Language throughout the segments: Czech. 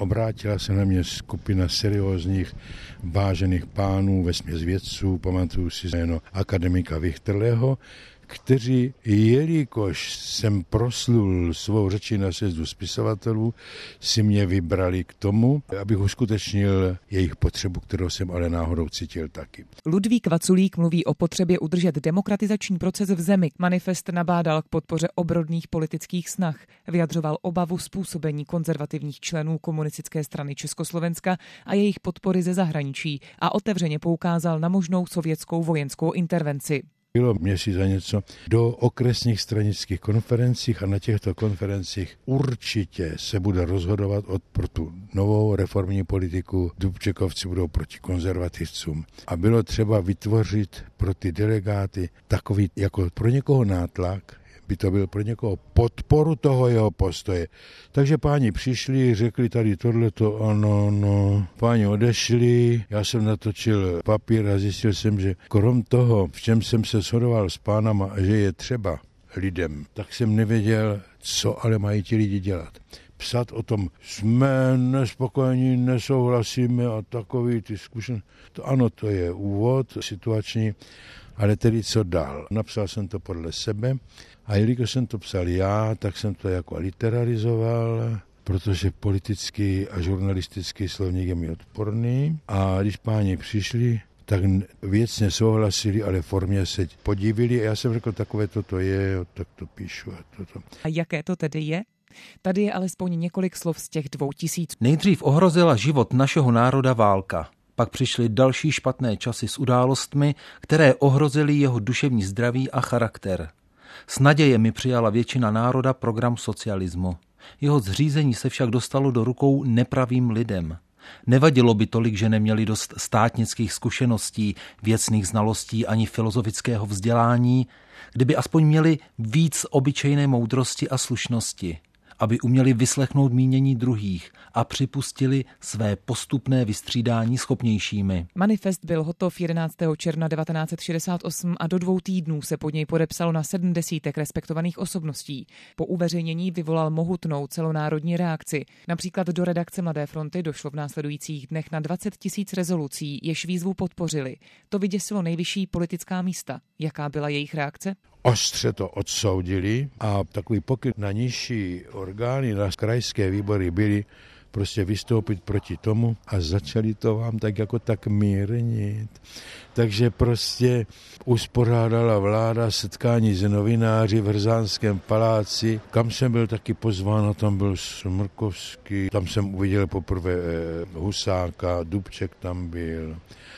Obrátila se na mě skupina seriózních, vážených pánů, vesměs vědců, pamatuju si jméno akademika Vichterleho, kteří, jelikož jsem proslul svou řečí na sjezdu spisovatelů, si mě vybrali k tomu, abych uskutečnil jejich potřebu, kterou jsem ale náhodou cítil taky. Ludvík Vaculík mluví o potřebě udržet demokratizační proces v zemi. Manifest nabádal k podpoře obrodných politických snah. Vyjadřoval obavu způsobení konzervativních členů Komunistické strany Československa a jejich podpory ze zahraničí a otevřeně poukázal na možnou sovětskou vojenskou intervenci. Bylo měsíc za něco do okresních stranických konferencích a na těchto konferencích určitě se bude rozhodovat pro tu novou reformní politiku. Dubčekovci budou proti konzervativcům. A bylo třeba vytvořit pro ty delegáty takový jako pro někoho nátlak, by to byl pro někoho podporu toho jeho postoje. Takže páni přišli, řekli tady tohleto, ano, páni odešli, já jsem natočil papír a zjistil jsem, že krom toho, v čem jsem se shodoval s pánama, že je třeba lidem, tak jsem nevěděl, co ale mají ti lidi dělat. Psat o tom, jsme nespokojení, nesouhlasíme a takový ty zkušenosti. Ano, to je úvod situační, ale tedy co dál? Napsal jsem to podle sebe a jelikož jsem to psal já, tak jsem to jako literarizoval, protože politický a žurnalistický slovník je mi odporný. A když páni přišli, tak věcně souhlasili, ale formě se podívili a já jsem řekl, takové toto je, tak to píšu. A jaké to tedy je? Tady je alespoň několik slov z těch 2000. Nejdřív ohrozila život našeho národa válka. Pak přišly další špatné časy s událostmi, které ohrozily jeho duševní zdraví a charakter. S nadějemi přijala většina národa program socialismu. Jeho zřízení se však dostalo do rukou nepravým lidem. Nevadilo by tolik, že neměli dost státnických zkušeností, věcných znalostí ani filozofického vzdělání, kdyby aspoň měli víc obyčejné moudrosti a slušnosti, aby uměli vyslechnout mínění druhých a připustili své postupné vystřídání schopnějšími. Manifest byl hotov 11. června 1968 a do 2 týdnů se pod něj podepsalo na 70 respektovaných osobností. Po uveřejnění vyvolal mohutnou celonárodní reakci. Například do redakce Mladé fronty došlo v následujících dnech na 20 000 rezolucí, jež výzvu podpořili. To vyděsilo nejvyšší politická místa. Jaká byla jejich reakce? Ostře to odsoudili a takový pokyn na nižší orgány, na krajské výbory byly prostě vystoupit proti tomu a začali to vám tak mírnit. Takže prostě uspořádala vláda setkání s novináři v Hrzánském paláci, kam jsem byl taky pozván a tam byl Smrkovský, tam jsem uviděl poprvé Husáka, Dubček tam byl,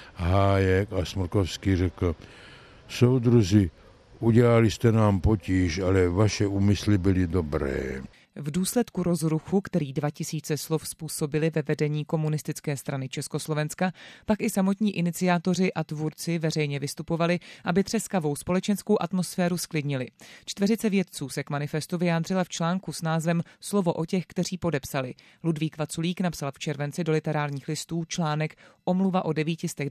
Hájek a Smrkovský řekl, soudruzi, udělali jste nám potíž, ale vaše úmysly byly dobré. V důsledku rozruchu, který 2000 slov způsobili ve vedení Komunistické strany Československa, pak i samotní iniciátoři a tvůrci veřejně vystupovali, aby třeskavou společenskou atmosféru sklidnili. 40 vědců se k manifestu vyjádřila v článku s názvem Slovo o těch, kteří podepsali. Ludvík Vaculík napsal v červenci do Literárních listů článek Omluva o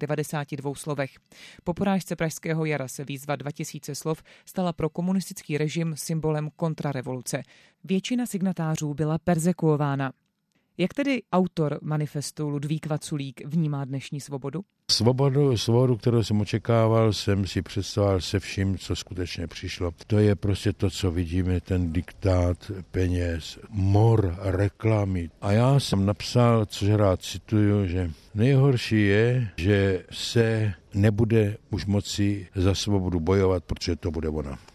992 slovech. Po porážce Pražského jara se výzva 2000 slov stala pro komunistický režim symbolem kontrarevoluce. Většina signatářů byla perzekuována. Jak tedy autor manifestu Ludvík Vaculík vnímá dnešní svobodu? Svobodu, kterou jsem očekával, jsem si představoval se vším, co skutečně přišlo. To je prostě to, co vidíme, ten diktát peněz, mor reklamy. A já jsem napsal, což rád cituju, že nejhorší je, že se nebude už moci za svobodu bojovat, protože to bude ona.